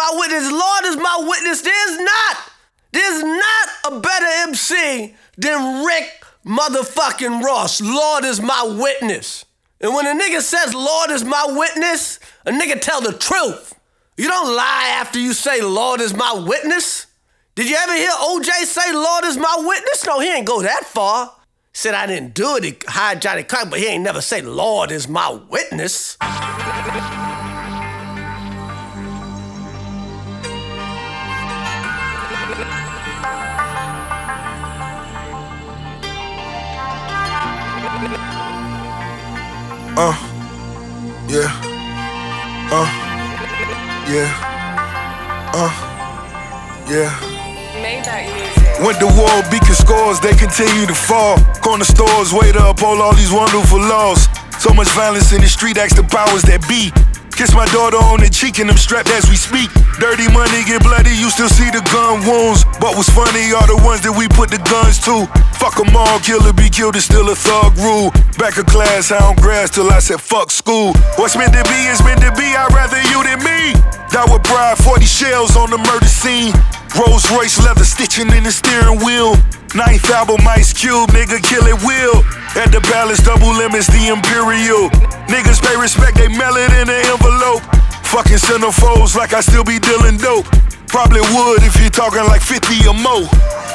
my witness. Lord is my witness. There's not a better MC than Rick motherfucking Ross. Lord is my witness. And when a nigga says Lord is my witness, a nigga tell the truth. You don't lie after you say Lord is my witness. Did you ever hear OJ say Lord is my witness? No, he ain't go that far. He said I didn't do it, he hired Johnny Clark, but he ain't never say Lord is my witness. Went to war, beacon scores, they continue to fall. Corner stores, wait up, all these wonderful laws. So much violence in the street, ask the powers that be. Kiss my daughter on the cheek and I'm strapped as we speak. Dirty money get bloody, you still see the gun wounds. But what's funny are the ones that we put the guns to. Fuck them all, kill or be killed is still a thug rule. Back of class, I don't grass till I said fuck school. What's meant to be is meant to be, I'd rather you than me. Die with pride, 40 shells on the murder scene. Rolls Royce leather stitching in the steering wheel. 9th album Ice Cube, nigga kill it will. At the palace, double limits, the Imperial. Niggas pay respect, they mail it in an envelope. Fucking centerfolds like I still be dealing dope. Probably would if you're talking like 50 or more.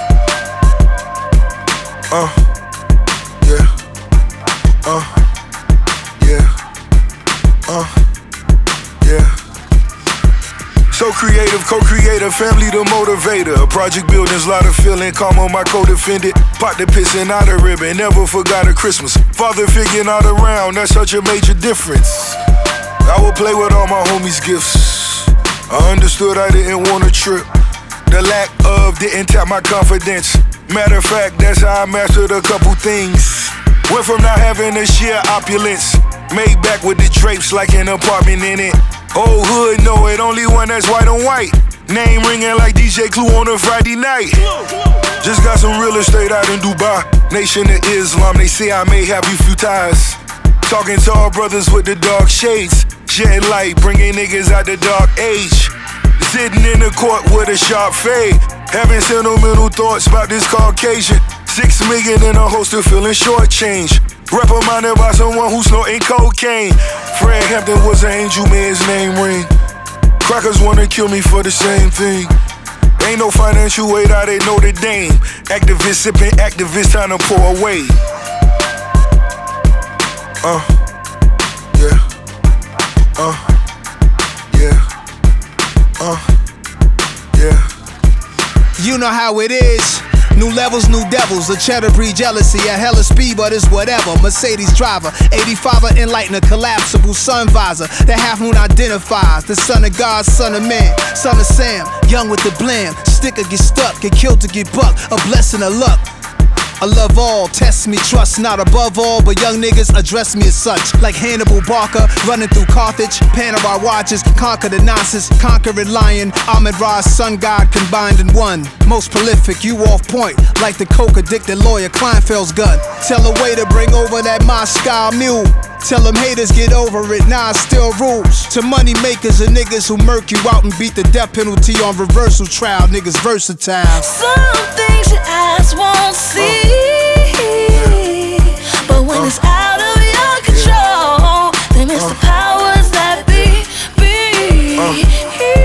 So creative, co-creator, family the motivator. Project buildings, lot of feeling, calm on my co-defendant. Pot the pissing out of ribbon, never forgot a Christmas. Father figure not around, that's such a major difference. I would play with all my homies' gifts. I understood I didn't want a trip. The lack of didn't tap my confidence. Matter of fact, that's how I mastered a couple things. Went from not having a sheer opulence. Made back with the drapes like an apartment in it. Old hood know it, only one that's white on white. Name ringing like DJ Clue on a Friday night. Just got some real estate out in Dubai. Nation of Islam, they say I may have you few ties. Talking to our brothers with the dark shades. Shedding light, bringing niggas out the dark age. Sitting in the court with a sharp fade. Having sentimental thoughts about this Caucasian. 6 million in a holster feeling shortchanged. Reprimanded by someone who's snorting cocaine. Fred Hampton was an angel, man, his name ring. Crackers wanna kill me for the same thing. Ain't no financial aid out at Notre Dame. Activists sipping activists trying to pour away. You know how it is. New levels, new devils, the cheddar breed jealousy. At hella speed, but it's whatever. Mercedes driver, 85er Enlightener, collapsible sun visor. The half moon identifies the son of God, son of man, son of Sam. Young with the blam, sticker get stuck, get killed to get buck. A blessing of luck. I love all, test me, trust not above all, but young niggas address me as such. Like Hannibal Barker, running through Carthage, Panama watches, conquer the nonsense, conquering lion, Ahmed Ra's sun god combined in one. Most prolific, you off point, like the coke-addicted lawyer Kleinfeld's gun. Tell a way to bring over that Moscow mule. Tell them haters get over it, nah, still rules. To money makers and niggas who murk you out and beat the death penalty on reversal trial, niggas versatile. Some things your eyes won't see, but when it's out of your control, then it's the powers that be.